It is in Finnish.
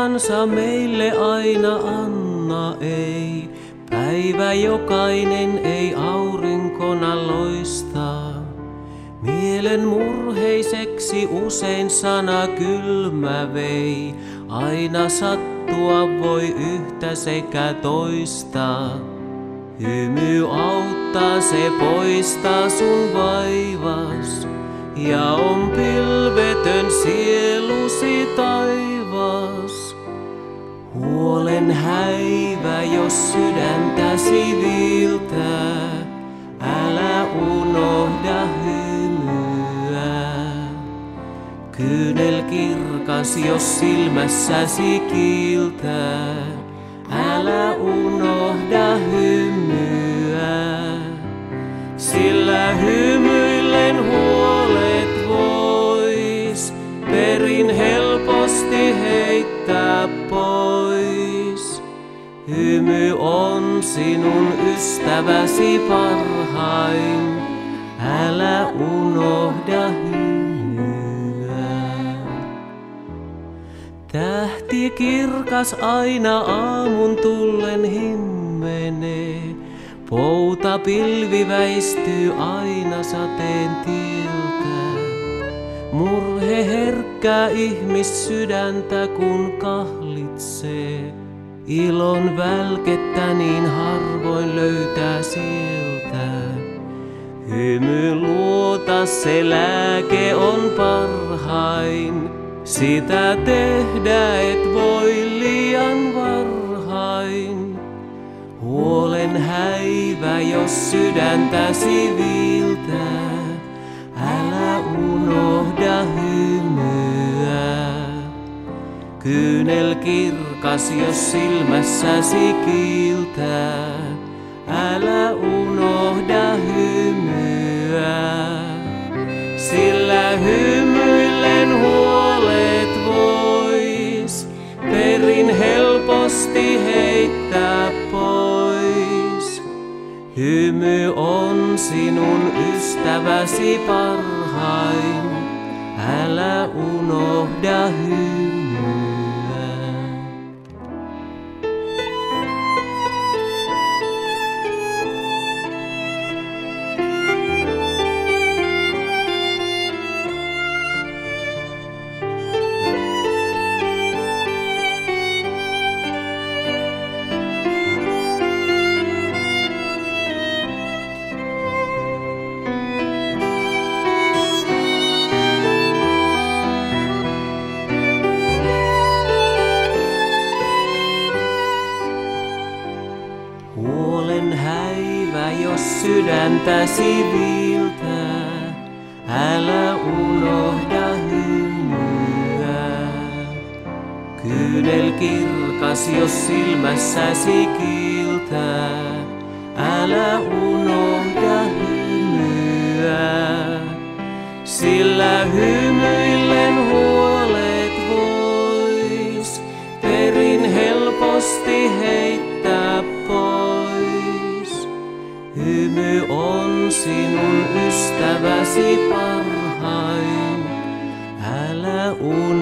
rauhansa meille aina anna, ei. Päivä jokainen ei aurinkona loistaa. Mielen murheiseksi usein sana kylmä vei. Aina sattua voi yhtä sekä toista. Hymy auttaa, se poistaa sun vaivas. Ja on pilvetön sielusi taivas. Huolen häivä, jos sydäntäsi viiltää. Älä unohda hymyä. Kyynel kirkas, jos silmässäsi kiiltää. Älä unohda hymyä. Sillä hymyillen huolet vois perin helposti heittää pois. Hymy on sinun ystäväsi parhain, älä unohda hymyä. Tähti kirkas aina aamun tullen himmenee. Pouta pilvi väistyy aina sateen tieltä. Murhe herkkää ihmissydäntä kun kahlitsee. Ilon välkettä niin harvoin löytää sieltä. Hymy luota, se lääke on parhain. Sitä tehdä et voi liian varhain. Huolen häivä, jos sydäntäsi viiltää. Älä unohda hymyä. Kyynel kirkas, jos silmässäsi kiiltää. Älä unohda hymyä. Sillä hymyillen huolet vois perin helposti heittää pois. Hymy on sinun ystäväsi parhain, älä unohda hymyä. Huolen häivä, jos sydäntäsi viiltää, älä unohda hymyä. Kyynel kirkas, jos silmässäsi kiiltää, älä unohda hymyä. Sillä hymyillen huolet vois perin helposti heittää pois. Hymy on sinun ystäväsi parhain, älä unohda.